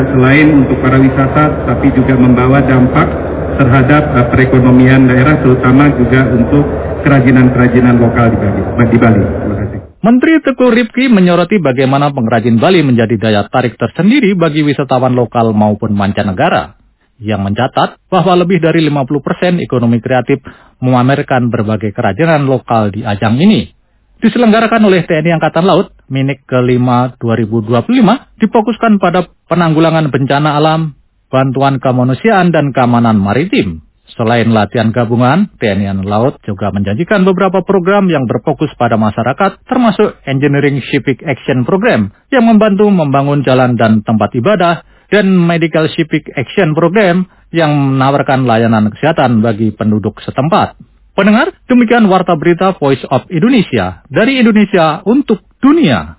Selain untuk para wisata, tapi juga membawa dampak terhadap perekonomian daerah, terutama juga untuk kerajinan-kerajinan lokal di Bali. Terima kasih. Menteri Teguh Rifki menyoroti bagaimana pengrajin Bali menjadi daya tarik tersendiri bagi wisatawan lokal maupun mancanegara, yang mencatat bahwa lebih dari 50% ekonomi kreatif memamerkan berbagai kerajinan lokal di ajang ini. Diselenggarakan oleh TNI Angkatan Laut, MINIK ke-5 2025 difokuskan pada penanggulangan bencana alam, bantuan kemanusiaan, dan keamanan maritim. Selain latihan gabungan, TNI Angkatan Laut juga menjanjikan beberapa program yang berfokus pada masyarakat, termasuk Engineering Civic Action Program yang membantu membangun jalan dan tempat ibadah, dan Medical Civic Action Program yang menawarkan layanan kesehatan bagi penduduk setempat. Pendengar, demikian Warta Berita Voice of Indonesia, dari Indonesia untuk dunia.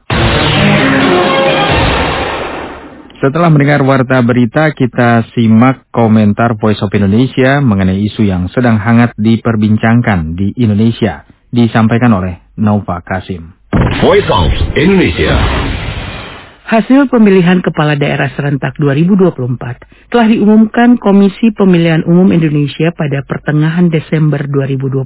Setelah mendengar Warta Berita, kita simak komentar Voice of Indonesia mengenai isu yang sedang hangat diperbincangkan di Indonesia. Disampaikan oleh Nova Kasim. Voice of Indonesia. Hasil pemilihan kepala daerah serentak 2024 telah diumumkan Komisi Pemilihan Umum Indonesia pada pertengahan Desember 2024.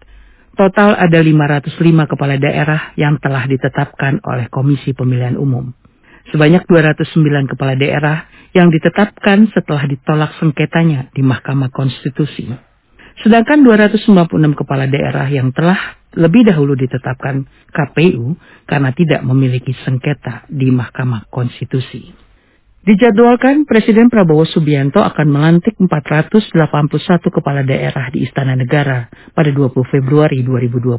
Total ada 505 kepala daerah yang telah ditetapkan oleh Komisi Pemilihan Umum. Sebanyak 209 kepala daerah yang ditetapkan setelah ditolak sengketanya di Mahkamah Konstitusi. Sedangkan 296 kepala daerah yang telah lebih dahulu ditetapkan KPU karena tidak memiliki sengketa di Mahkamah Konstitusi. Dijadwalkan Presiden Prabowo Subianto akan melantik 481 kepala daerah di Istana Negara pada 20 Februari 2025.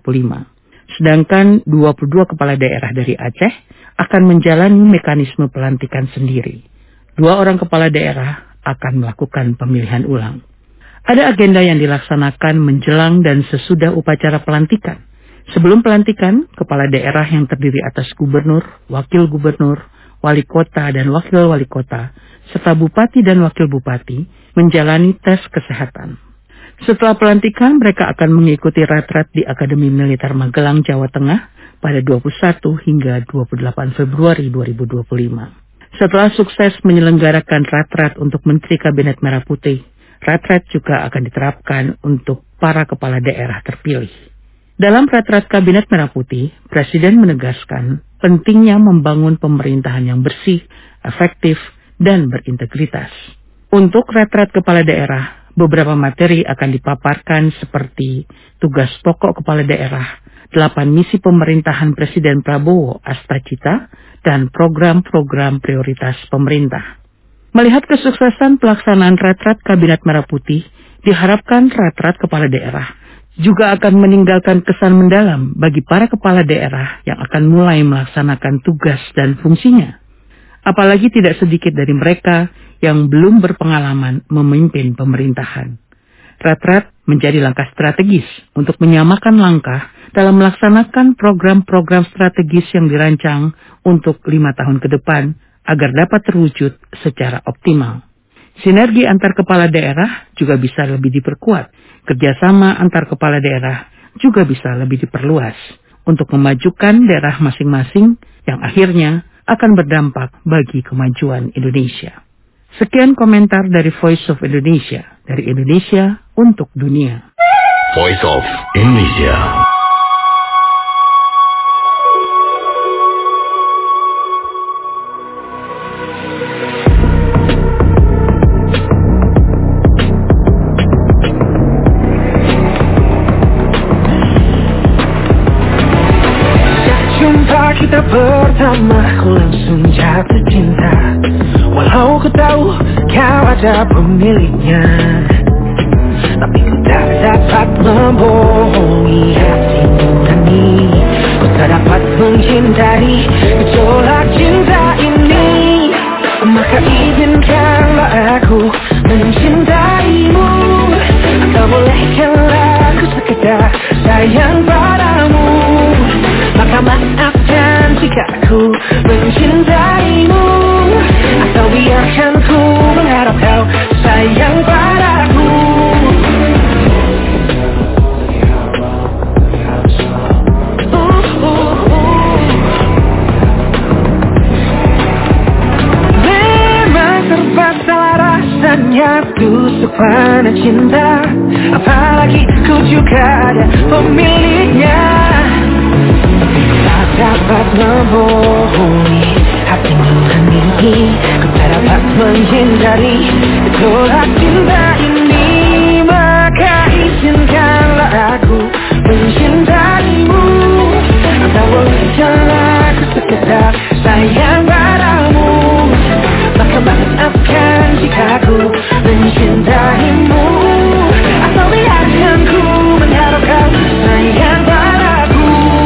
Sedangkan 22 kepala daerah dari Aceh akan menjalani mekanisme pelantikan sendiri. 2 orang kepala daerah akan melakukan pemilihan ulang. Ada agenda yang dilaksanakan menjelang dan sesudah upacara pelantikan. Sebelum pelantikan, kepala daerah yang terdiri atas gubernur, wakil gubernur, wali kota dan wakil wali kota, serta bupati dan wakil bupati menjalani tes kesehatan. Setelah pelantikan, mereka akan mengikuti retret di Akademi Militer Magelang, Jawa Tengah pada 21 hingga 28 Februari 2025. Setelah sukses menyelenggarakan retret untuk Menteri Kabinet Merah Putih, retret juga akan diterapkan untuk para kepala daerah terpilih. Dalam retret Kabinet Merah Putih, Presiden menegaskan pentingnya membangun pemerintahan yang bersih, efektif, dan berintegritas. Untuk retret kepala daerah, beberapa materi akan dipaparkan seperti tugas pokok kepala daerah, 8 misi pemerintahan Presiden Prabowo Astacita, dan program-program prioritas pemerintah. Melihat kesuksesan pelaksanaan retret Kabinet Merah Putih, diharapkan retret kepala daerah juga akan meninggalkan kesan mendalam bagi para kepala daerah yang akan mulai melaksanakan tugas dan fungsinya. Apalagi tidak sedikit dari mereka yang belum berpengalaman memimpin pemerintahan. Retret menjadi langkah strategis untuk menyamakan langkah dalam melaksanakan program-program strategis yang dirancang untuk 5 tahun ke depan agar dapat terwujud secara optimal. Sinergi antar kepala daerah juga bisa lebih diperkuat. Kerjasama antar kepala daerah juga bisa lebih diperluas untuk memajukan daerah masing-masing yang akhirnya akan berdampak bagi kemajuan Indonesia. Sekian komentar dari Voice of Indonesia, dari Indonesia untuk dunia. Voice of Indonesia. Kita pertama ku langsung jatuh cinta, walau ku tahu kau ada pemiliknya, tapi ku tak dapat membohongi hati nurani. Ku tak dapat menghindari gejolak cinta ini. Maka izinkanlah aku mencintaimu, atau bolehkanlah aku sekedar sayang padamu. Maka maafkan jika aku mencintaimu, atau biarkan ku mengharap kau sayang padaku. Memang hanya tusuk panah cinta, apalagi ku juga ada pemiliknya. Tak dapat membohongi hati nurani, ku tak dapat menghindari tolak cinta ini. Maka izinkanlah aku mencintaimu, atau bolehkanlah aku sekedar sayang padamu. Maka maafkan jika ku mencintaimu, atau biarkan ku menaruh kau sayang padaku.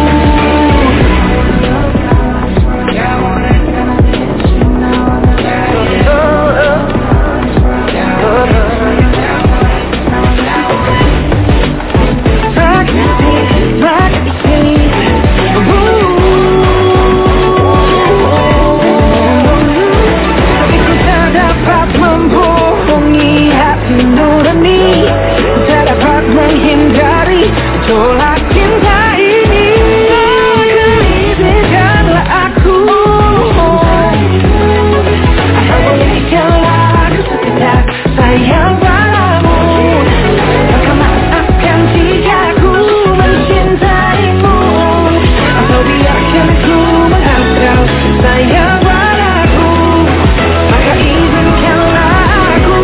Tolak cinta ini, izinkanlah aku, atau bolehkanlah aku sekedar sayang padamu. Maka maafkan jika ku mencintaimu, atau biarkan ku mengharapkan sayang padaku. Maka izinkanlah aku,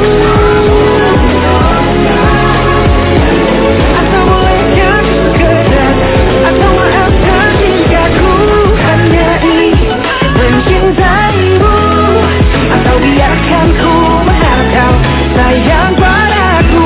atau bolehkan sekedar, atau maafkan jika ku hanya ingin mencintaimu, atau biarkan ku mengharapkan sayang padaku.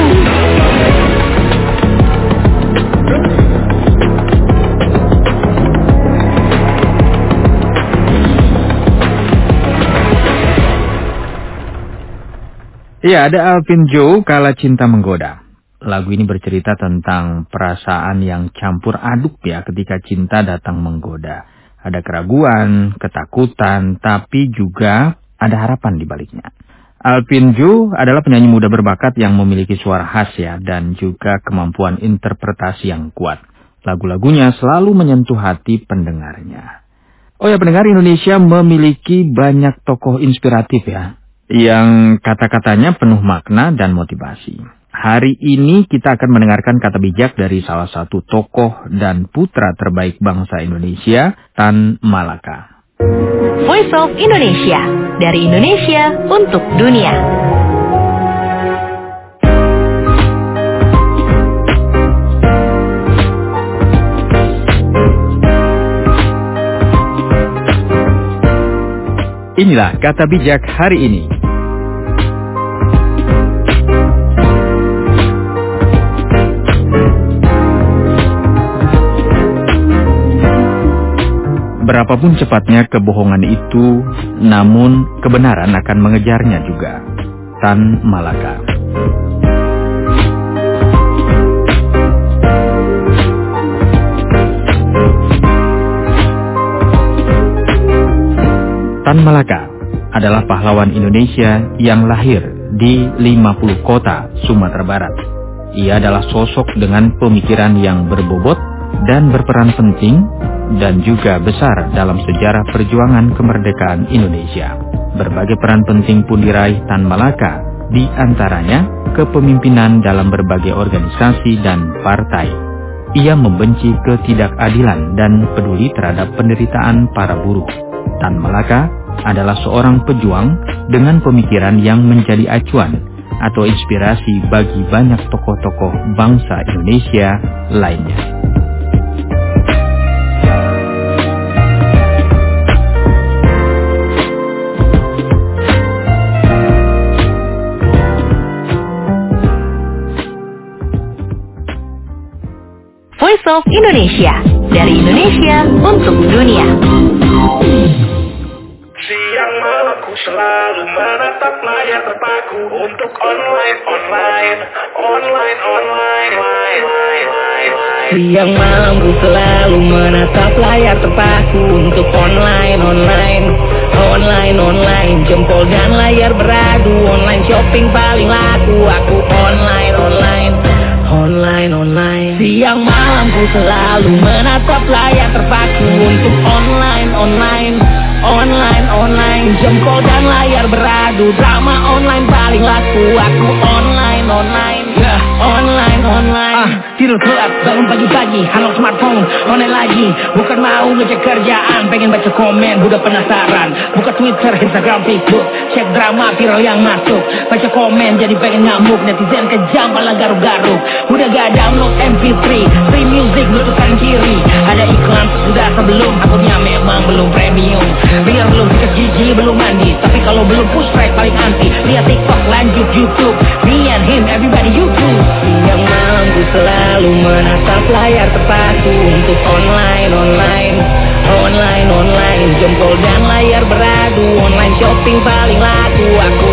Ya, ada Alvin Joe, Kala Cinta Menggoda. Lagu ini bercerita tentang perasaan yang campur aduk ya ketika cinta datang menggoda. Ada keraguan, ketakutan, tapi juga ada harapan di baliknya. Alvin Joe adalah penyanyi muda berbakat yang memiliki suara khas ya, dan juga kemampuan interpretasi yang kuat. Lagu-lagunya selalu menyentuh hati pendengarnya. Oh ya, pendengar, Indonesia memiliki banyak tokoh inspiratif ya, yang kata-katanya penuh makna dan motivasi. Hari ini kita akan mendengarkan kata bijak dari salah satu tokoh dan putra terbaik bangsa Indonesia, Tan Malaka. Voice of Indonesia, dari Indonesia untuk dunia. Inilah kata bijak hari ini. Berapapun cepatnya kebohongan itu, namun kebenaran akan mengejarnya juga. Tan Malaka. Tan Malaka adalah pahlawan Indonesia yang lahir di 50 kota Sumatera Barat. Ia adalah sosok dengan pemikiran yang berbobot dan berperan penting dan juga besar dalam sejarah perjuangan kemerdekaan Indonesia. Berbagai peran penting pun diraih Tan Malaka, di antaranya kepemimpinan dalam berbagai organisasi dan partai. Ia membenci ketidakadilan dan peduli terhadap penderitaan para buruh. Tan Malaka adalah seorang pejuang dengan pemikiran yang menjadi acuan atau inspirasi bagi banyak tokoh-tokoh bangsa Indonesia lainnya. Voice of Indonesia, dari Indonesia untuk dunia. Siang malamku selalu menatap layar terpaku untuk online. Siang malamku selalu menatap layar terpaku untuk online. Jempol dan layar beradu, online shopping paling laku, aku online. Siang malamku selalu menatap layar terpaku untuk online. Jempol dan layar beradu, drama online paling paling laku. Aku online, tidur telat, bangun pagi-pagi, halo smartphone, online lagi. Bukan mau ngecek kerjaan, pengen baca komen, udah penasaran. Buka Twitter, Instagram, Facebook, cek drama viral yang masuk. Baca komen, jadi pengen ngamuk. Netizen kejam, malah garuk-garuk. Udah gak download MP3, free music, bluetooth kanan kiri. Ada iklan sudah sebelum, akunnya memang belum premium. Biar belum sikat gigi, belum mandi. Tapi kalau belum push track, paling anti. Lihat TikTok, lanjut YouTube. Me and him, everybody YouTube. Siang malam ku selalu menatap layar terpaku untuk online. Jempol dan layar beradu, online shopping paling laku. Aku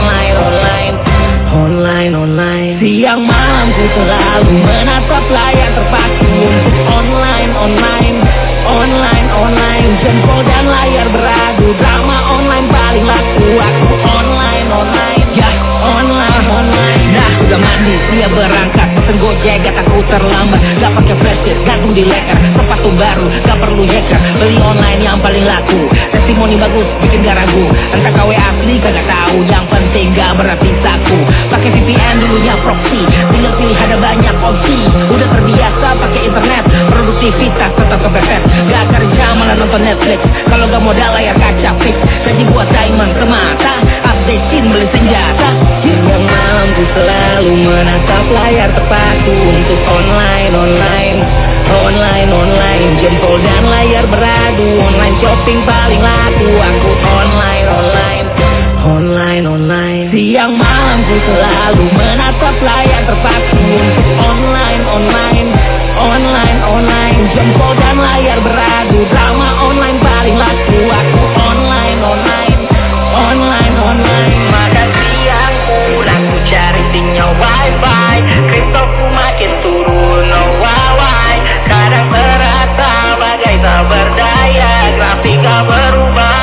online. Siang malam ku selalu menatap layar terpaku untuk online. Jempol dan layar beradu, drama online paling laku. Aku online. Nah, udah mandi, siap berangkat. Pesen Gojek, gak takut terlambat. Gak pakai flashdisk, gantung di leker. Sepatu baru, gak perlu hacker. Beli online yang paling laku. Testimoni bagus, bikin gak ragu. Entah KW asli, kagak tahu. Yang penting gak berarti saku. Pakai VPN dulunya proxy. Tinggal pilih ada banyak opsi. Udah terbiasa pakai internet. Produktivitas tetap kepepet. Gak kerja malah nonton Netflix. Kalau gak modal layar kaca fix. Jadi buat diamond semata. Update scene beli senjata. Siang malam ku selalu menatap layar terpaku untuk online. Jempol dan layar beradu, online shopping paling laku. Aku online. Siang malam ku selalu menatap layar terpaku untuk online. Jempol dan layar beradu, drama online paling laku. Aku online. Makan siangku dan ku cari sinyal wifi. Kriptoku makin turun, no why. Kadang terasa bagai tak berdaya, grafika berubah.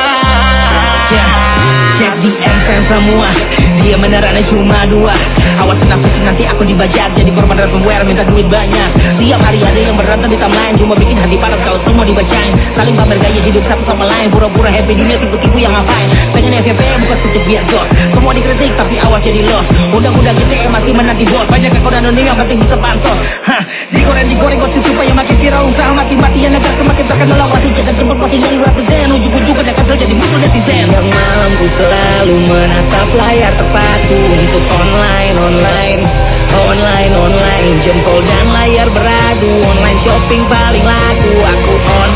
Cek di MPN semua, dia beneran cuma 2. Awas nafsu nanti aku dibajak, jadi korban ransomware minta duit banyak. Tiap hari ada yang berantem di timeline, cuma bikin hati panas kalau semua dibacain. Saling pamer gaya hidup satu sama lain, pura-pura happy dunia tipu-tipu yang ngapain. Pengen FVP bukan sujud biar jos, semua dikritik tapi awas jadi los. Undang-undang GTE masih menanti bos, banyak kekodan dunia yang penting bisa pansos. Digoreng gosip supaya makin viral, usaha mati-matian agar semakin terkenal. Awasi jangan jemput masih dari represent, ujung-ujung akan terjadi musuh netizen. Yang malam ku selalu menatap layar terpaku untuk online. Jempol dan layar beradu, online shopping paling laku. Aku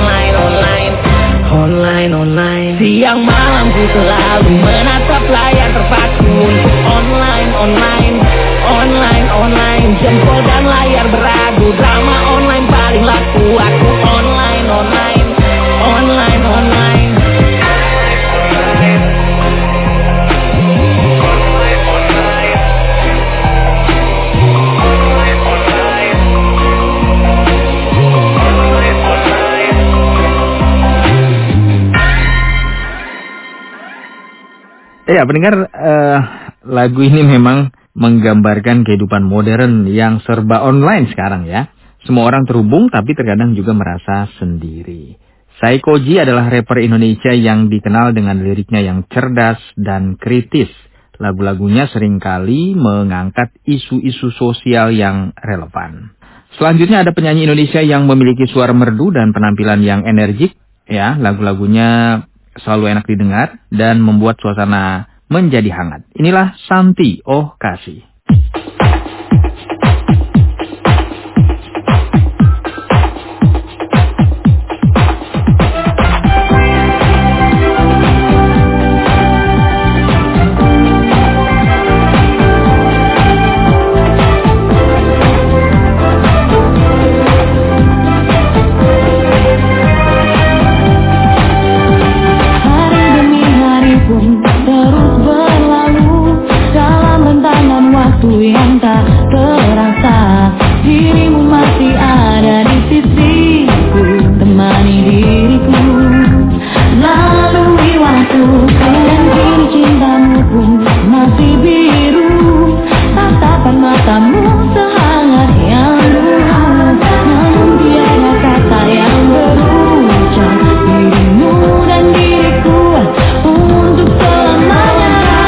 online. Siang malam ku selalu menatap layar terpaku untuk online. Jempol dan layar beradu, drama online paling laku. Aku online. Ya, pendengar, lagu ini memang menggambarkan kehidupan modern yang serba online sekarang ya. Semua orang terhubung tapi terkadang juga merasa sendiri. Saikoji adalah rapper Indonesia yang dikenal dengan liriknya yang cerdas dan kritis. Lagu-lagunya seringkali mengangkat isu-isu sosial yang relevan. Selanjutnya ada penyanyi Indonesia yang memiliki suara merdu dan penampilan yang energik. Ya, lagu-lagunya selalu enak didengar dan membuat suasana menjadi hangat. Inilah Santi Oh Kasih. Dirimu dan diriku untuk selamanya.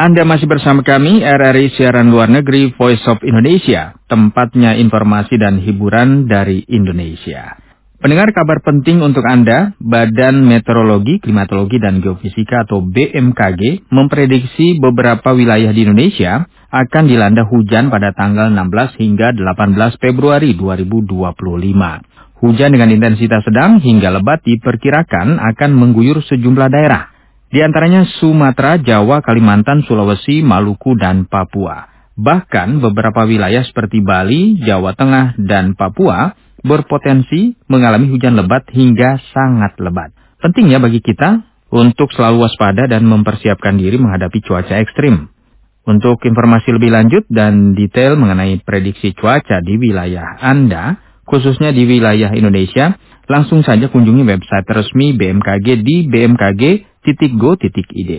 Anda masih bersama kami, RRI Siaran Luar Negeri Voice of Indonesia, tempatnya informasi dan hiburan dari Indonesia. Pendengar, kabar penting untuk Anda, Badan Meteorologi, Klimatologi dan Geofisika atau BMKG memprediksi beberapa wilayah di Indonesia akan dilanda hujan pada tanggal 16 hingga 18 Februari 2025. Hujan dengan intensitas sedang hingga lebat diperkirakan akan mengguyur sejumlah daerah. Di antaranya Sumatera, Jawa, Kalimantan, Sulawesi, Maluku, dan Papua. Bahkan beberapa wilayah seperti Bali, Jawa Tengah, dan Papua berpotensi mengalami hujan lebat hingga sangat lebat. Pentingnya bagi kita untuk selalu waspada dan mempersiapkan diri menghadapi cuaca ekstrim. Untuk informasi lebih lanjut dan detail mengenai prediksi cuaca di wilayah Anda, khususnya di wilayah Indonesia, langsung saja kunjungi website resmi BMKG di bmkg.go.id.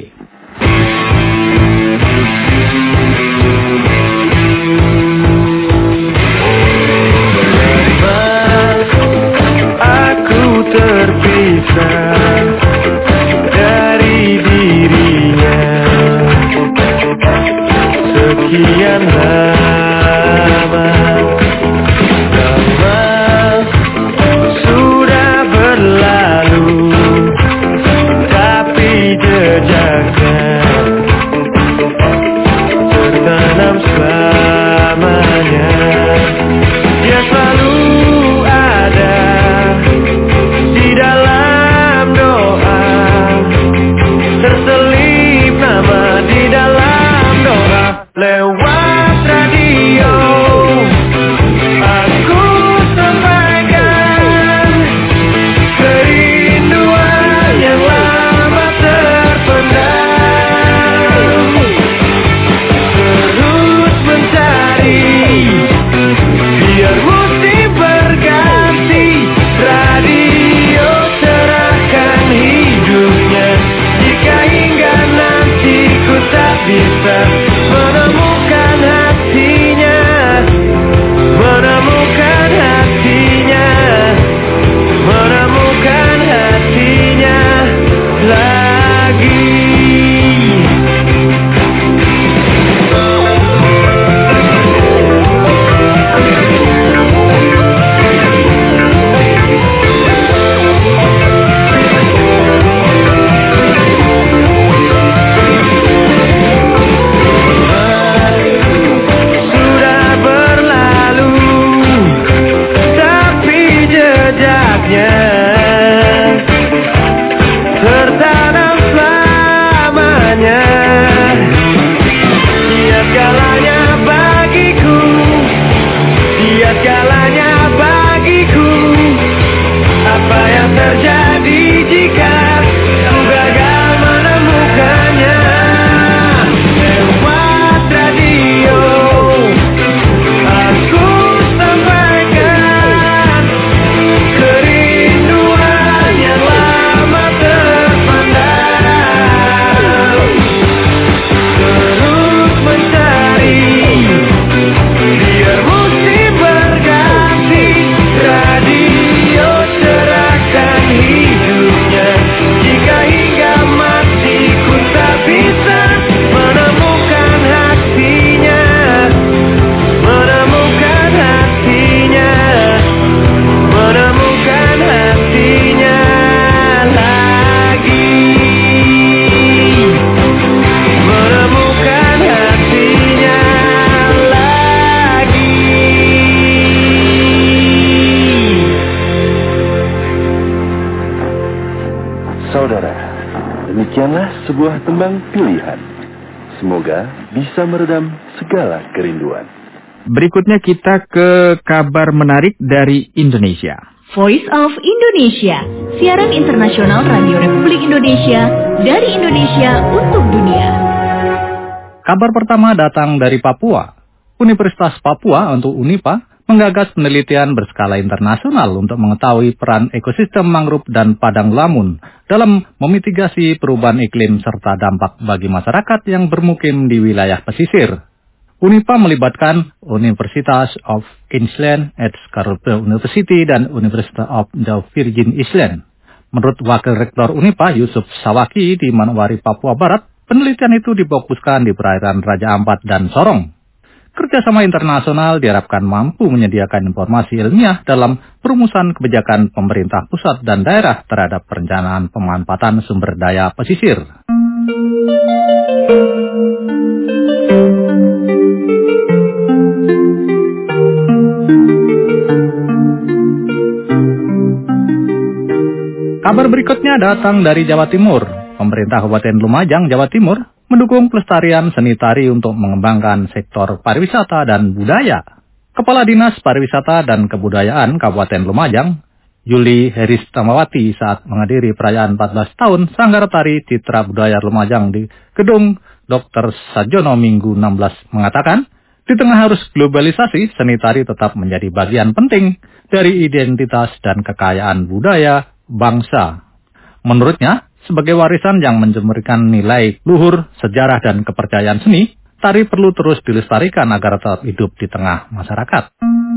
Aku terpisah dari dirinya sekian lama. Sudah berlalu, tapi jejaknya tertanam selamanya. Dia selalu ada di dalam doa, terselip nama di dalam doa. Lewat radio aku sampaikan kerinduan yang lama terpendam. Terus mencari biar musim berganti, radio cerahkan hidupnya. Jika hingga nanti ku tak bisa menemukan hatinya, menemukan hatinya, menemukan hatinya lagi. Sudah berlalu, tapi jejaknya tertanam selamanya. Dia segalanya bagiku, dia segalanya bagiku. Apa yang terjadi jika ku gagal menemukannya? Lewat radio aku sampaikan kerinduan yang lama terpendam. Terus mencari biar musim berganti, radio cerahkan hidupnya. Jika hingga mati ku tak bisa menemukan hatinya, menemukan hatinya, menemukan hatinya lagi, menemukan hatinya lagi. Saudara, demikianlah sebuah tembang pilihan. Semoga bisa meredam segala kerinduan. Berikutnya kita ke kabar menarik dari Indonesia. Voice of Indonesia, siaran internasional Radio Republik Indonesia dari Indonesia untuk dunia. Kabar pertama datang dari Papua. Universitas Papua untuk UNIPA menggagas penelitian berskala internasional untuk mengetahui peran ekosistem mangrove dan padang lamun dalam memitigasi perubahan iklim serta dampak bagi masyarakat yang bermukim di wilayah pesisir. UNIPA melibatkan University of Queensland, Excalibur University, dan University of the Virgin Islands. Menurut Wakil Rektor UNIPA, Yusuf Sawaki di Manokwari, Papua Barat, Penelitian itu difokuskan di perairan Raja Ampat dan Sorong. Kerjasama internasional diharapkan mampu menyediakan informasi ilmiah dalam perumusan kebijakan pemerintah pusat dan daerah terhadap perencanaan pemanfaatan sumber daya pesisir. Kabar berikutnya datang dari Jawa Timur. Pemerintah Kabupaten Lumajang, Jawa Timur, mendukung pelestarian seni tari untuk mengembangkan sektor pariwisata dan budaya. Kepala Dinas Pariwisata dan Kebudayaan Kabupaten Lumajang, Yuli Heristamawati, saat menghadiri perayaan 14 tahun Sanggar Tari Citra Budaya Lumajang di Gedung Dr. Sajono Minggu 16 mengatakan, di tengah arus globalisasi, seni tari tetap menjadi bagian penting dari identitas dan kekayaan budaya bangsa. Menurutnya, sebagai warisan yang menjemurkan nilai luhur, sejarah, dan kepercayaan seni, tari perlu terus dilestarikan agar tetap hidup di tengah masyarakat.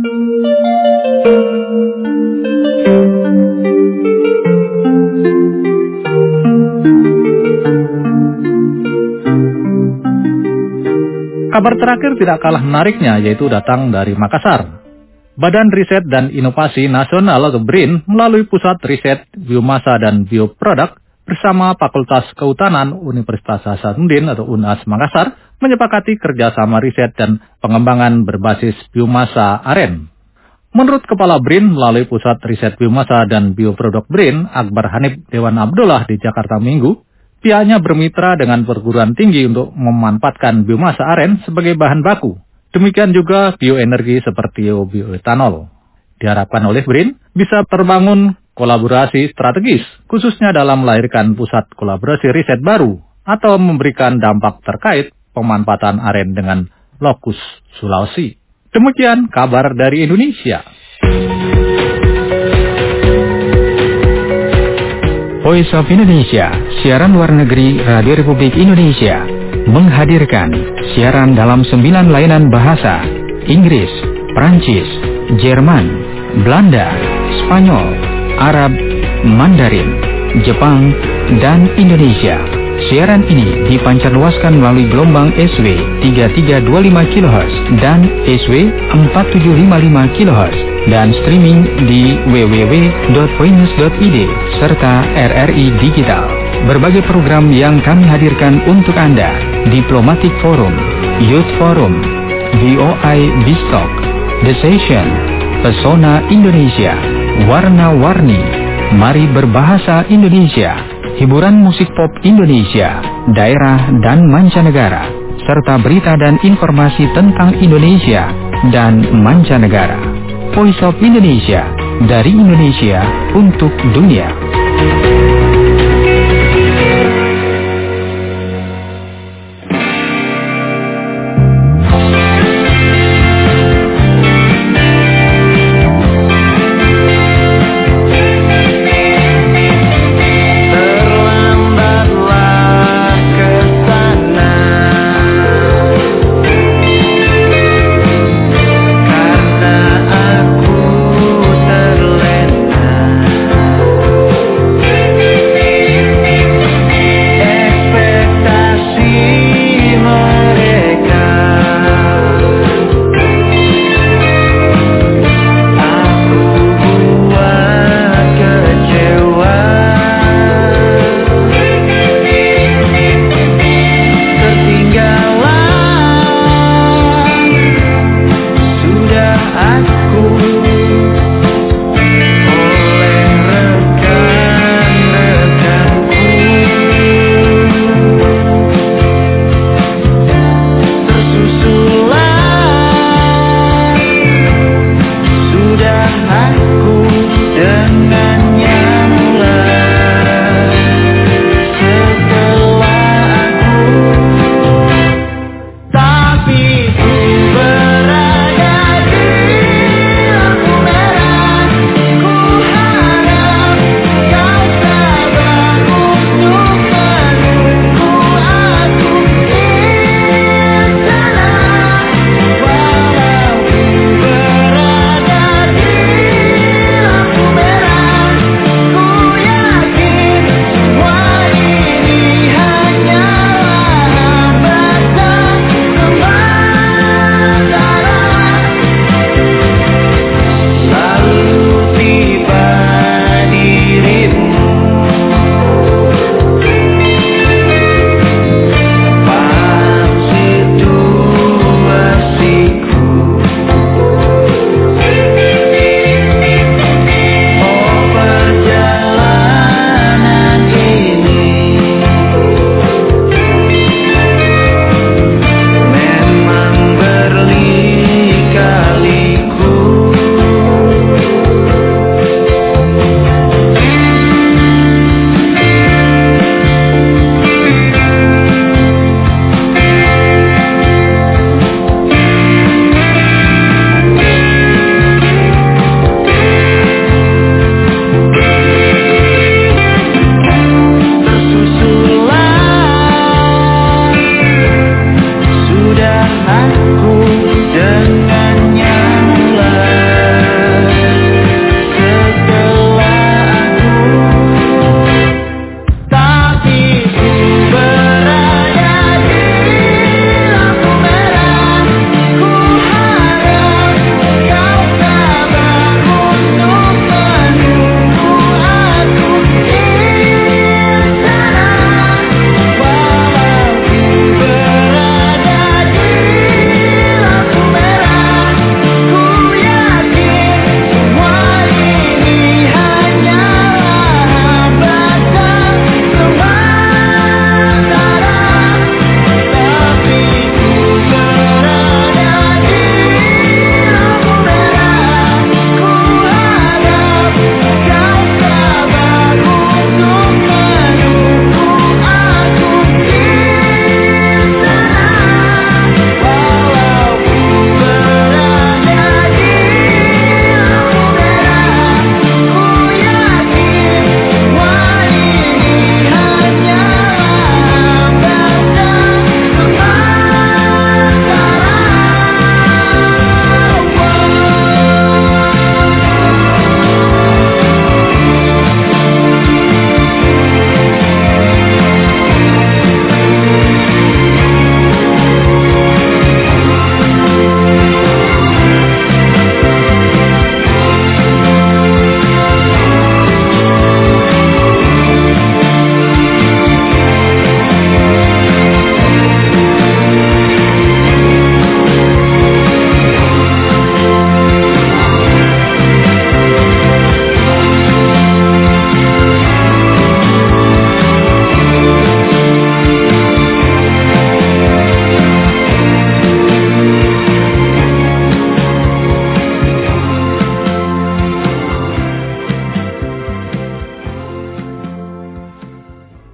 Kabar terakhir tidak kalah menariknya, yaitu datang dari Makassar. Badan Riset dan Inovasi Nasional atau BRIN melalui Pusat Riset Biomasa dan Bioproduk bersama Fakultas Kehutanan Universitas Hasanuddin atau UNAS Makassar menyepakati kerjasama riset dan pengembangan berbasis biomasa aren. Menurut Kepala BRIN melalui Pusat Riset Biomasa dan Bioproduk BRIN, Akbar Hanif Dewan Abdullah di Jakarta Minggu, pihaknya bermitra dengan perguruan tinggi untuk memanfaatkan biomasa aren sebagai bahan baku. Demikian juga bioenergi seperti bioetanol. Diharapkan oleh BRIN bisa terbangun kolaborasi strategis, khususnya dalam melahirkan pusat kolaborasi riset baru atau memberikan dampak terkait pemanfaatan aren dengan lokus Sulawesi. Demikian kabar dari Indonesia. Voice of Indonesia, siaran luar negeri Radio Republik Indonesia, menghadirkan siaran dalam 9 layanan bahasa: Inggris, Prancis, Jerman, Belanda, Spanyol, Arab, Mandarin, Jepang, dan Indonesia. Siaran ini dipancarluaskan melalui gelombang SW 3325 kHz dan SW 4755 kHz dan streaming di www.voinews.id serta RRI Digital. Berbagai program yang kami hadirkan untuk Anda: Diplomatic Forum, Youth Forum, VOI Bistok, The Session, Pesona Indonesia, Warna-Warni, Mari Berbahasa Indonesia, hiburan musik pop Indonesia, daerah dan mancanegara, serta berita dan informasi tentang Indonesia dan mancanegara. Voice of Indonesia, dari Indonesia untuk dunia.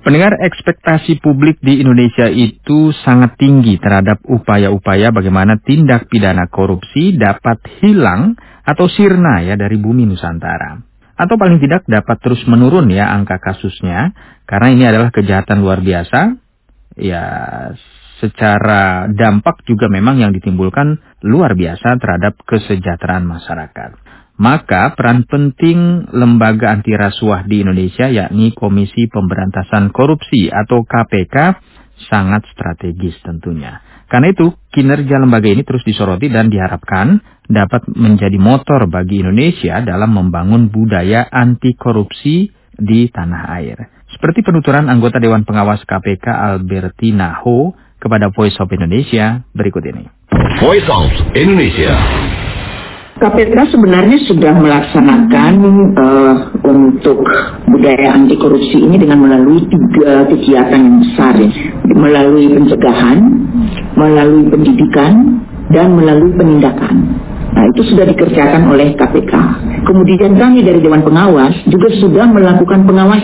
Pendengar, ekspektasi publik di Indonesia itu sangat tinggi terhadap upaya-upaya bagaimana tindak pidana korupsi dapat hilang atau sirna ya dari bumi Nusantara. Atau paling tidak dapat terus menurun ya angka kasusnya, karena ini adalah kejahatan luar biasa. Ya, secara dampak juga memang yang ditimbulkan luar biasa terhadap kesejahteraan masyarakat. Maka peran penting lembaga anti rasuah di Indonesia yakni Komisi Pemberantasan Korupsi atau KPK sangat strategis tentunya. Karena itu kinerja lembaga ini terus disoroti dan diharapkan dapat menjadi motor bagi Indonesia dalam membangun budaya anti korupsi di tanah air. Seperti penuturan anggota Dewan Pengawas KPK Albertina Ho kepada Voice of Indonesia berikut ini. Voice of Indonesia. KPK sebenarnya sudah melaksanakan untuk budaya anti korupsi ini dengan melalui 3 kegiatan yang besar ya. Melalui pencegahan, melalui pendidikan, dan melalui penindakan. Nah, itu sudah dikerjakan oleh KPK. Kemudian kami dari Dewan Pengawas juga sudah melakukan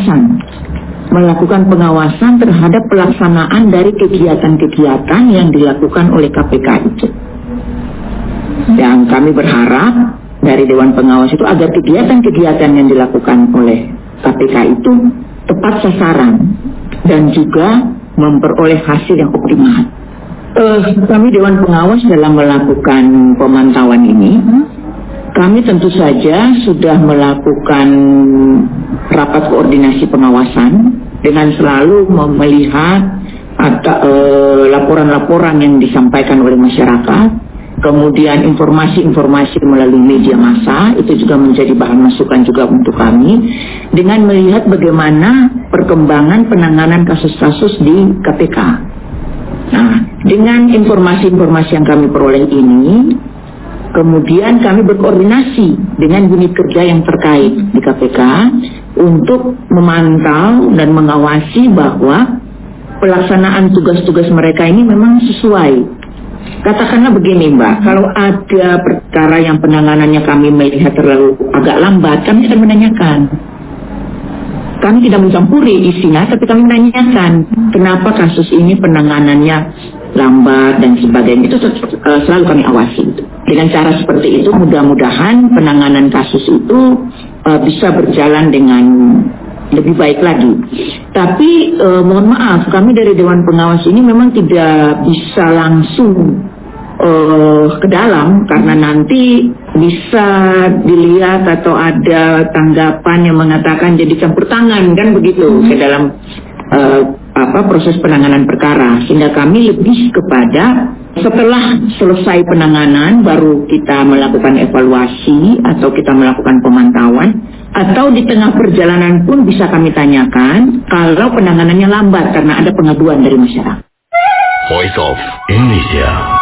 pengawasan terhadap pelaksanaan dari kegiatan-kegiatan yang dilakukan oleh KPK itu. Dan kami berharap dari Dewan Pengawas itu agar kegiatan-kegiatan yang dilakukan oleh KPK itu tepat sasaran dan juga memperoleh hasil yang optimal. Kami Dewan Pengawas dalam melakukan pemantauan ini, kami tentu saja sudah melakukan rapat koordinasi pengawasan dengan selalu melihat laporan-laporan yang disampaikan oleh masyarakat. Kemudian informasi-informasi melalui media massa itu juga menjadi bahan masukan juga untuk kami dengan melihat bagaimana perkembangan penanganan kasus-kasus di KPK. Nah, dengan informasi-informasi yang kami peroleh ini, kemudian kami berkoordinasi dengan unit kerja yang terkait di KPK untuk memantau dan mengawasi bahwa pelaksanaan tugas-tugas mereka ini memang sesuai. Katakanlah begini Mbak, kalau ada perkara yang penanganannya kami melihat terlalu agak lambat, kami akan menanyakan. Kami tidak mencampuri isinya, tapi kami menanyakan kenapa kasus ini penanganannya lambat dan sebagainya. Itu selalu kami awasi. Dengan cara seperti itu mudah-mudahan penanganan kasus itu bisa berjalan dengan lebih baik lagi. Tapi mohon maaf, kami dari Dewan Pengawas ini memang tidak bisa langsung ke dalam karena nanti bisa dilihat atau ada tanggapan yang mengatakan jadi campur tangan kan begitu ke dalam proses penanganan perkara, sehingga kami lebih kepada setelah selesai penanganan baru kita melakukan evaluasi atau kita melakukan pemantauan, atau di tengah perjalanan pun bisa kami tanyakan kalau penanganannya lambat karena ada pengaduan dari masyarakat. Voice of Indonesia.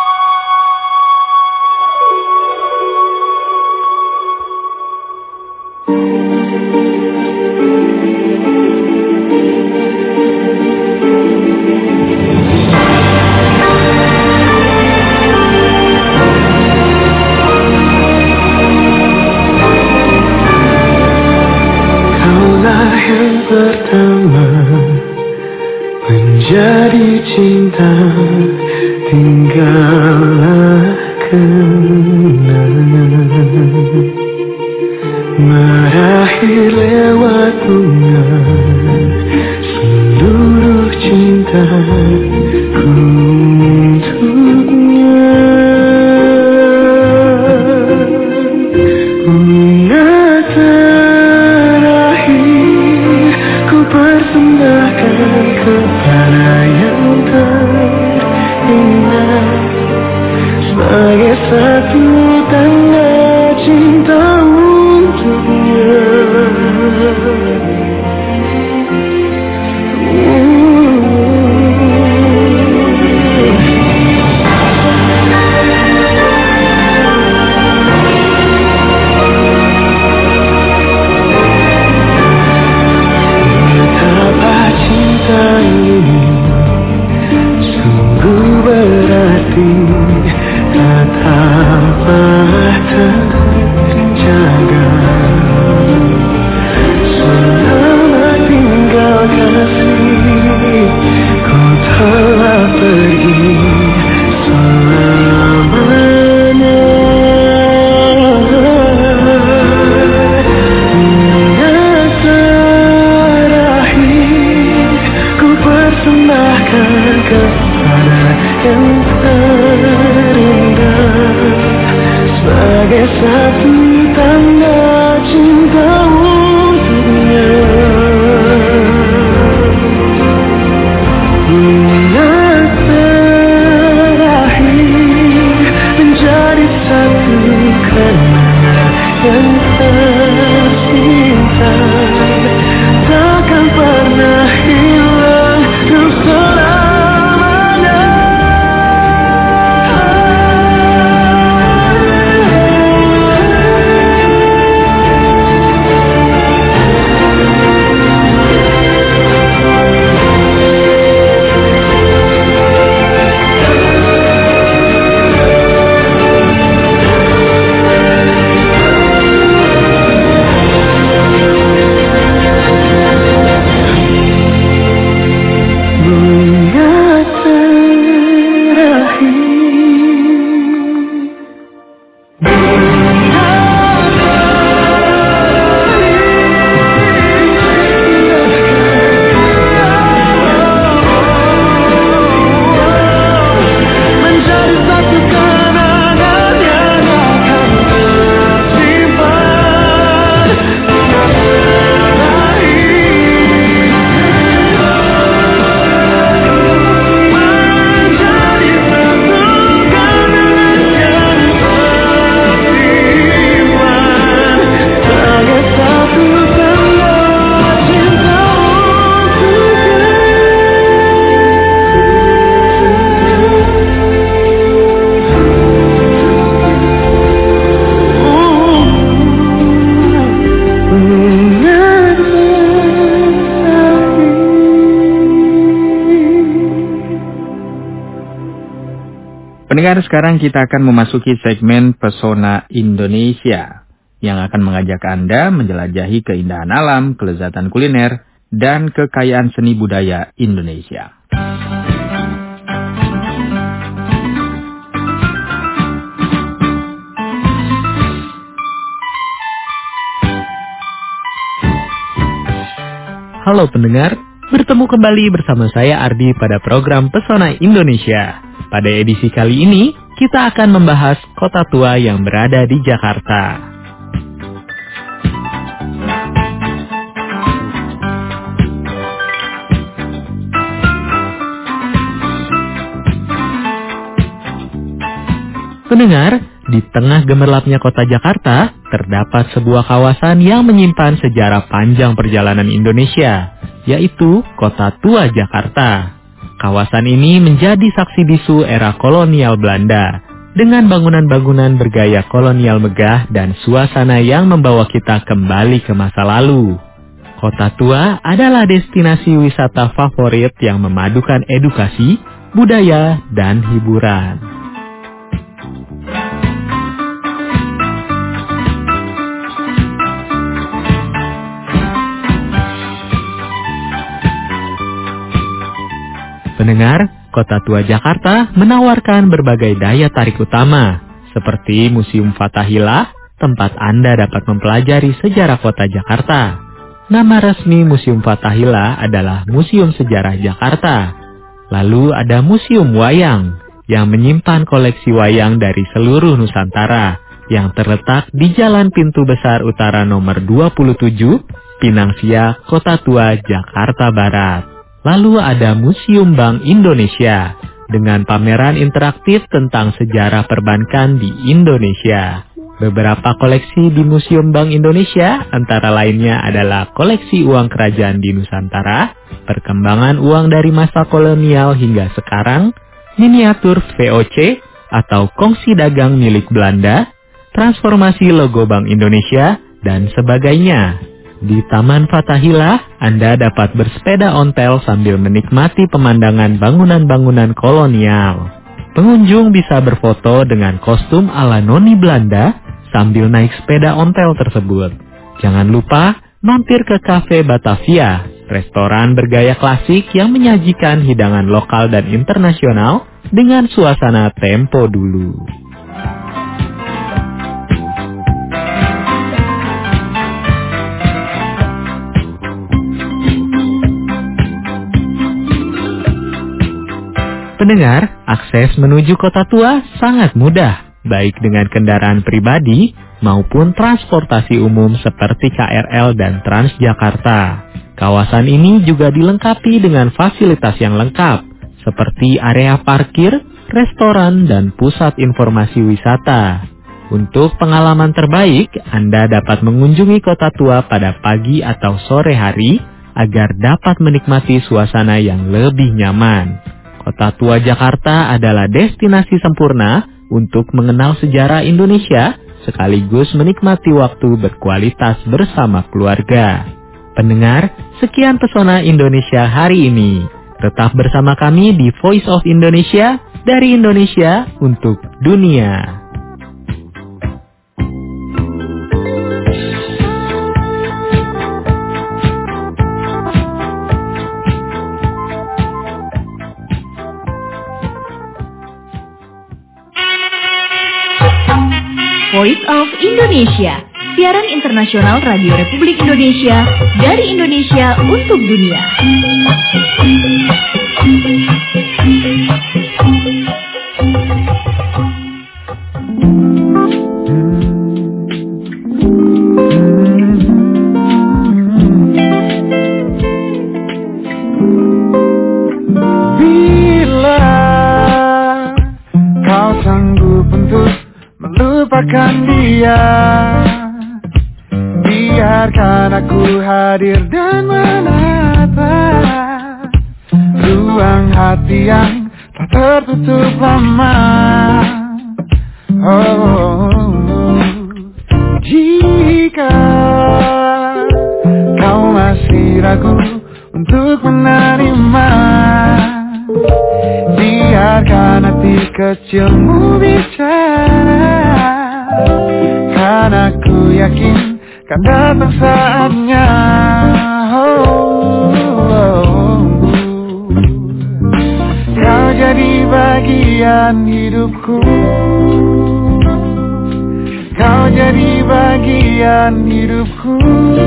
Pertama menjadi cinta, tinggallah kenangan meraih lewat bunga seluruh cinta untuknya. Kepada yang terindah sebagai satu tanda cinta untuknya. kepada yang terindah sebagai satu tanda cinta untuknya. Bunga terakhir menjadi satu kenangan yang tersimpan, takkan pernah hilang untuk selamanya. Pendengar, sekarang kita akan memasuki segmen Pesona Indonesia yang akan mengajak Anda menjelajahi keindahan alam, kelezatan kuliner, dan kekayaan seni budaya Indonesia. Halo pendengar, bertemu kembali bersama saya Ardi pada program Pesona Indonesia. Pada edisi kali ini, kita akan membahas kota tua yang berada di Jakarta. Pendengar, di tengah gemerlapnya kota Jakarta, terdapat sebuah kawasan yang menyimpan sejarah panjang perjalanan Indonesia, yaitu Kota Tua Jakarta. Kawasan ini menjadi saksi bisu era kolonial Belanda, dengan bangunan-bangunan bergaya kolonial megah dan suasana yang membawa kita kembali ke masa lalu. Kota Tua adalah destinasi wisata favorit yang memadukan edukasi, budaya, dan hiburan. Pendengar, Kota Tua Jakarta menawarkan berbagai daya tarik utama, seperti Museum Fathahillah, tempat Anda dapat mempelajari sejarah kota Jakarta. Nama resmi Museum Fathahillah adalah Museum Sejarah Jakarta. Lalu ada Museum Wayang, yang menyimpan koleksi wayang dari seluruh Nusantara, yang terletak di Jalan Pintu Besar Utara nomor 27, Pinang Sia, Kota Tua, Jakarta Barat. Lalu ada Museum Bank Indonesia dengan pameran interaktif tentang sejarah perbankan di Indonesia. Beberapa koleksi di Museum Bank Indonesia antara lainnya adalah koleksi uang kerajaan di Nusantara, perkembangan uang dari masa kolonial hingga sekarang, miniatur VOC atau kongsi dagang milik Belanda, transformasi logo Bank Indonesia, dan sebagainya. Di Taman Fathahillah, Anda dapat bersepeda ontel sambil menikmati pemandangan bangunan-bangunan kolonial. Pengunjung bisa berfoto dengan kostum ala noni Belanda sambil naik sepeda ontel tersebut. Jangan lupa mampir ke Cafe Batavia, restoran bergaya klasik yang menyajikan hidangan lokal dan internasional dengan suasana tempo dulu. Pendengar, akses menuju Kota Tua sangat mudah, baik dengan kendaraan pribadi maupun transportasi umum seperti KRL dan Transjakarta. Kawasan ini juga dilengkapi dengan fasilitas yang lengkap, seperti area parkir, restoran, dan pusat informasi wisata. Untuk pengalaman terbaik, Anda dapat mengunjungi Kota Tua pada pagi atau sore hari agar dapat menikmati suasana yang lebih nyaman. Kota Tua Jakarta adalah destinasi sempurna untuk mengenal sejarah Indonesia sekaligus menikmati waktu berkualitas bersama keluarga. Pendengar, sekian pesona Indonesia hari ini. Tetap bersama kami di Voice of Indonesia, dari Indonesia untuk dunia. Voice of Indonesia, siaran internasional Radio Republik Indonesia dari Indonesia untuk dunia. Bila kau sanggup untuk melupakan dia, biarkan aku hadir dan menatap ruang hati yang tak tertutup lama. Jika kau masih ragu untuk menerima, biarkan hati kecilmu bicara, karena ku yakin kan datang saatnya. Kau jadi bagian hidupku, kau jadi bagian hidupku.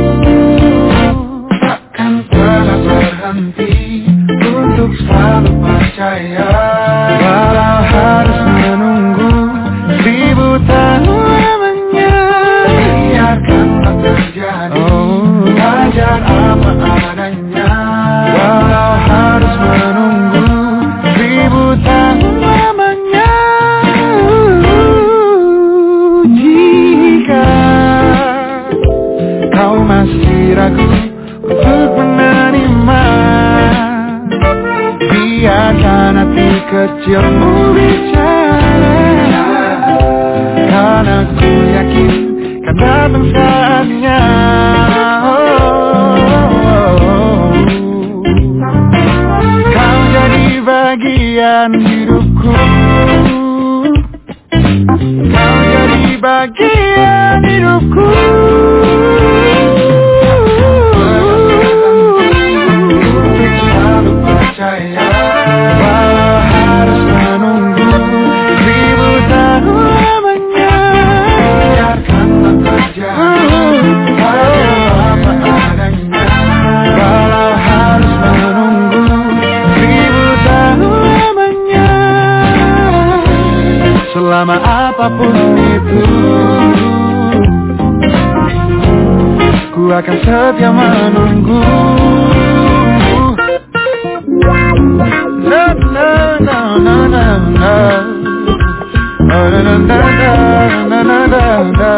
Takkan pernah berhenti untuk selalu percaya, walau harus menunggu 1000 tahun lamanya. Biarkanlah terjadi, wajar apa adanya, walau harus menunggu 1000 tahun lamanya. Jika kau masih ragu untuk menerima, biarkan hati kecilmu bicara, karena ku yakin kan datang saatnya. Kau jadi bagian hidupku, kau jadi bagian hidupku. Untuk selalu percaya, walau harus menunggu 1000 tahun lamanya. Biarkanlah terjadi, wajar apa adanya, walau harus menunggu 1000 tahun lamanya. Selama apapun itu, ku akan setia menunggu. No, no, no, no, no, no. Oh, no, no, no, no, no, no, no.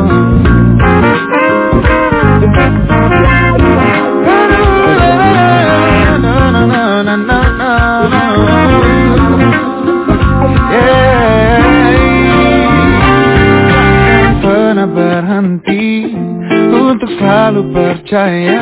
No, no, no, no, no, no. Yeah. Takkan pernah berhenti untuk selalu percaya.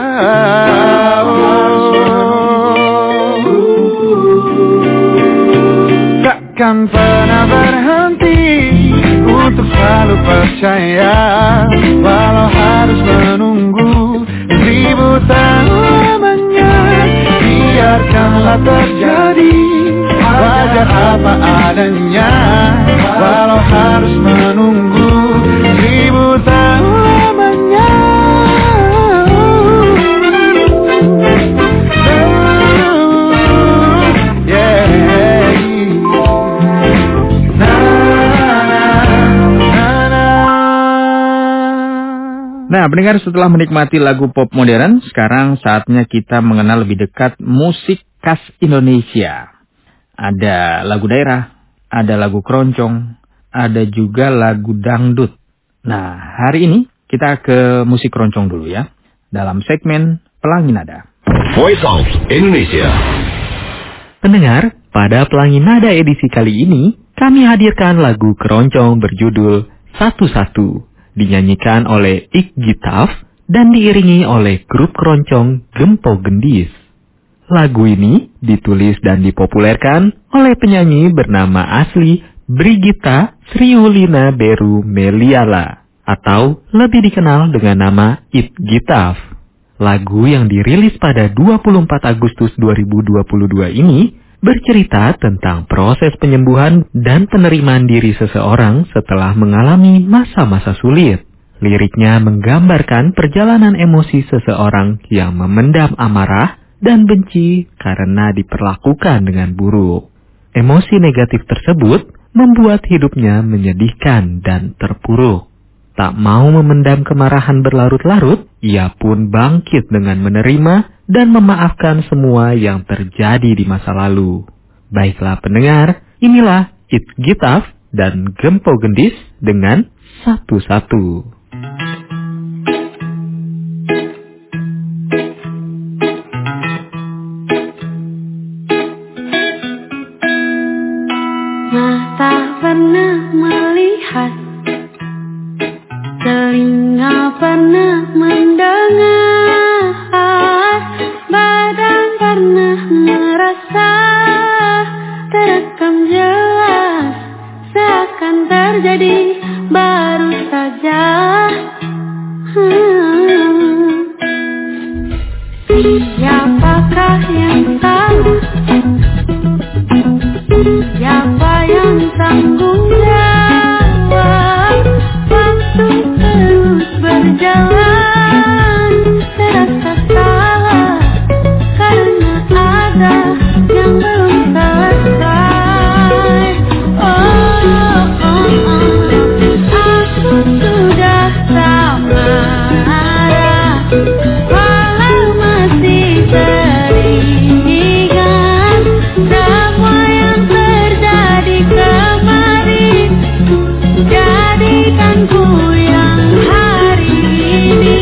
Takkan pernah berhenti untuk selalu percaya, walau harus menunggu 1000 tahun lamanya. Biarkanlah terjadi, wajar apa adanya, walau harus menunggu 1000 tahun lamanya. Yeah. Nah, pendengar, setelah menikmati lagu pop modern, sekarang saatnya kita mengenal lebih dekat musik khas Indonesia. Ada lagu daerah, ada lagu keroncong, ada juga lagu dangdut. Nah, hari ini kita ke musik keroncong dulu ya, dalam segmen Pelangi Nada. Voice of Indonesia. Pendengar, pada Pelangi Nada edisi kali ini, kami hadirkan lagu keroncong berjudul Satu-Satu, dinyanyikan oleh Ik Gitaf dan diiringi oleh grup keroncong Gempo Gendis. Lagu ini ditulis dan dipopulerkan oleh penyanyi bernama asli Brigita Sriulina Beru Meliala, atau lebih dikenal dengan nama Ik Gitaf. Lagu yang dirilis pada 24 Agustus 2022 ini bercerita tentang proses penyembuhan dan penerimaan diri seseorang setelah mengalami masa-masa sulit. Liriknya menggambarkan perjalanan emosi seseorang yang memendam amarah dan benci karena diperlakukan dengan buruk. Emosi negatif tersebut membuat hidupnya menyedihkan dan terpuruk. Tak mau memendam kemarahan berlarut-larut, ia pun bangkit dengan menerima dan memaafkan semua yang terjadi di masa lalu. Baiklah pendengar, inilah Ik Gitaf dan Gempo Gendis dengan Satu-Satu. Mata pernah melihat, telinga pernah mendengar, badan pernah merasa, terekam jelas, seakan terjadi baru saja. Siapakah yang salah? Siapa yang tanggung jawab? Waktu terus berjalan, terasa salah karena ada yang belum selesai. Aku sudah tak marah, walau masih teringat semua yang terjadi kemarin. Jadikan ku yang hari ini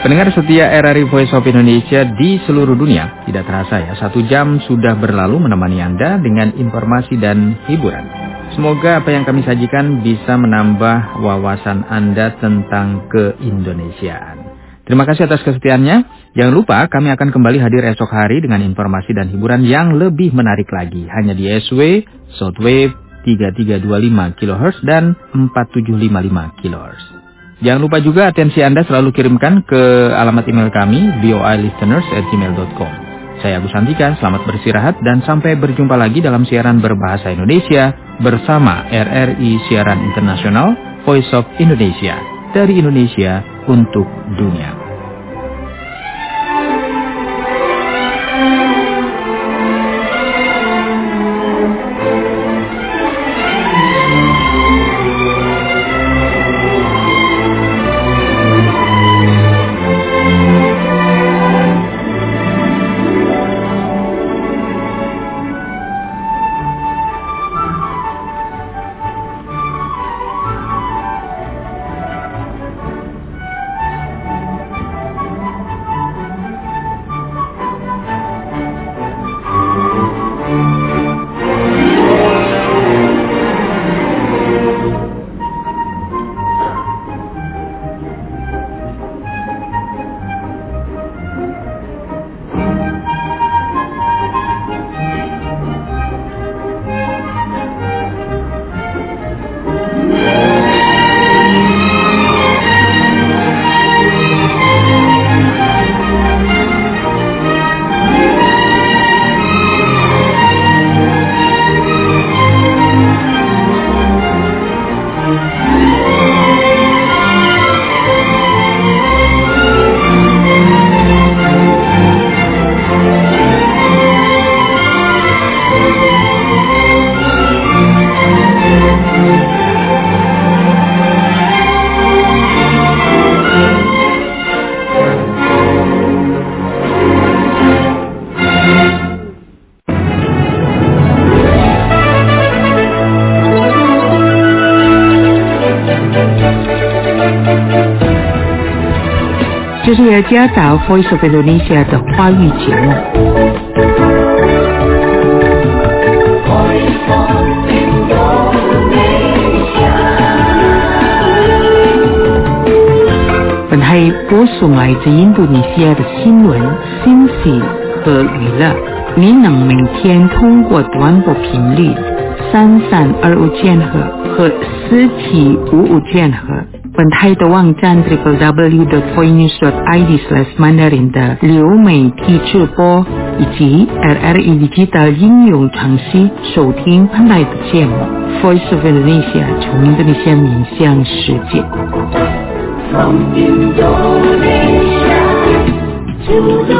Pendengar setia RRI Voice of Indonesia di seluruh dunia, tidak terasa ya, 1 jam sudah berlalu menemani Anda dengan informasi dan hiburan. Semoga apa yang kami sajikan bisa menambah wawasan Anda tentang keindonesiaan. Terima kasih atas kesetiaannya. Jangan lupa kami akan kembali hadir esok hari dengan informasi dan hiburan yang lebih menarik lagi. Hanya di SW, Shortwave 3325 kHz dan 4755 kHz. Jangan lupa juga atensi Anda selalu kirimkan ke alamat email kami, voilisteners@gmail.com. Saya Agus Santika, selamat beristirahat dan sampai berjumpa lagi dalam siaran berbahasa Indonesia bersama RRI Siaran Internasional Voice of Indonesia. Dari Indonesia untuk dunia. 这是由加达 Voice of Indonesia 的华语节目。本台播送来自印度尼西亚的新闻、信息和娱乐。您能每天通过短波频率3325千赫和4755千赫。本台的网站 www.voinews.id/mandarin 的流媒体直播以及 RRI Digital 应用程序收听本台的节目 Voice of Indonesia 从印度尼西亚面向世界。From Indonesia to the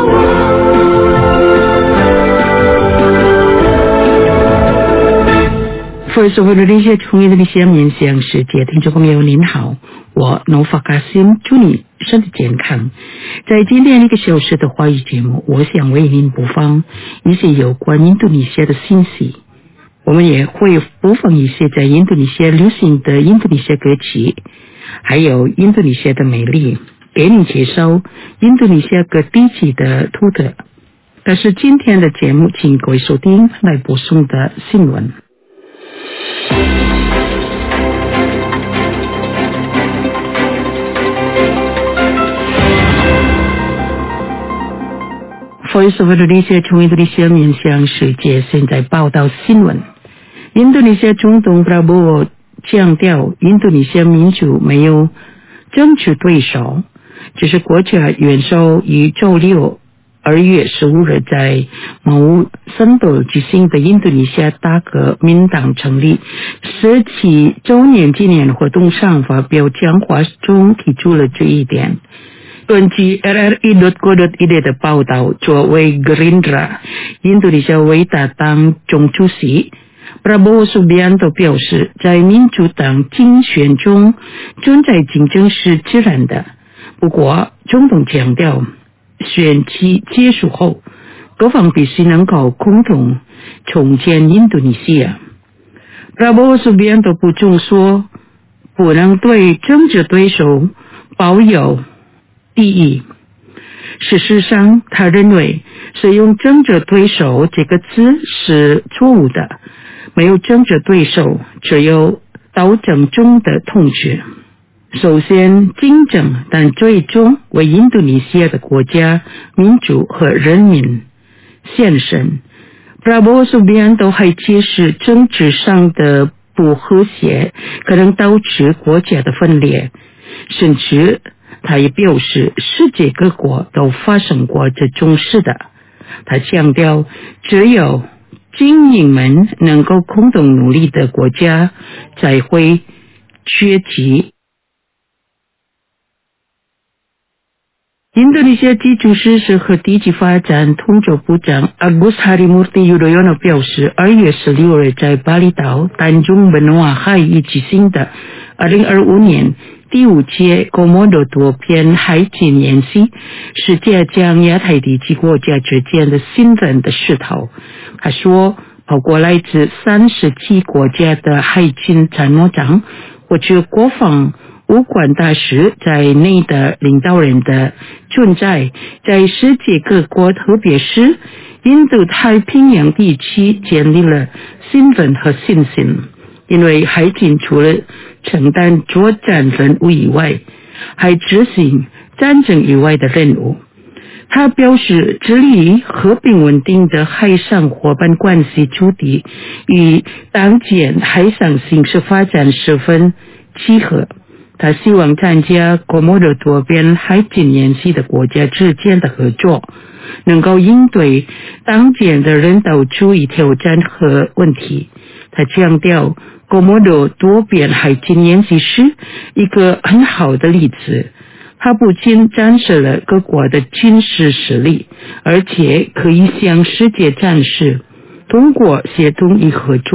world。Voice of Indonesia 从印度尼西亚面向世界，听众朋友您好，我 Nova Kasim 祝你身体健康。在今天1个小时的华语节目，我想为您播放一些有关印度尼西亚的信息，我们也会播放一些在印度尼西亚流行的印度尼西亚歌曲，还有印度尼西亚的美丽，给您介绍印度尼西亚各地区的特色。但是今天的节目，请各位收听来播送的新闻。Voice of Indonesia 从印度尼西亚面向世界，现在报道新闻。印度尼西亚总统 Prabowo 强调，印度尼西亚民主没有政治对手，这是国家元首于周六2月15日在某森多举行的印度尼西亚大革命党成立17周年纪念活动上发表讲话中提出了这一点。根据 RRI.co.id 的报道，作为 Gerindra 印度尼西亚伟大党总主席 Prabowo Subianto 表示，在民主党竞选中存在竞争是自然的，不过总统强调选期结束后，各方必须能够共同重建印度尼西亚。Prabowo Subianto 补充说，不能对政治对手抱有敌意。 事实上，他认为使用政治对手这个词是错误的，没有政治对手，只有斗争中的同志。首先竞争，但最终为印度尼西亚的国家、民主和人民献身。Prabowo Subianto还揭示政治上的不和谐可能导致国家的分裂，甚至他也表示世界各国都发生过这种事的。他强调，只有精英们能够共同努力的国家才会崛起。印度尼西亚基础设施和地级发展通州部长 Agus Harimurti Yudhoyono 表示，2月16日在巴厘岛丹中本瓦海域举行的2025年第5届高摩多多边海军演习是加强亚太地区国家之间的信任的势头。他说，包括来自37国家的海军参谋长或者国防无关大使在内的领导人的存在，在世界各国，特别是印度太平洋地区建立了信任和信心。因为海军除了承担作战任务以外，还执行战争以外的任务。他表示，致力于和平稳定的海上伙伴关系主题与当前海上形势发展十分契合。他希望参加高摩多多边海军演习的国家之间的合作，能够应对当前的人道主义挑战和问题。他强调，高摩多多边海军演习是一个很好的例子，它不仅展示了各国的军事实力，而且可以向世界展示通过协同与合作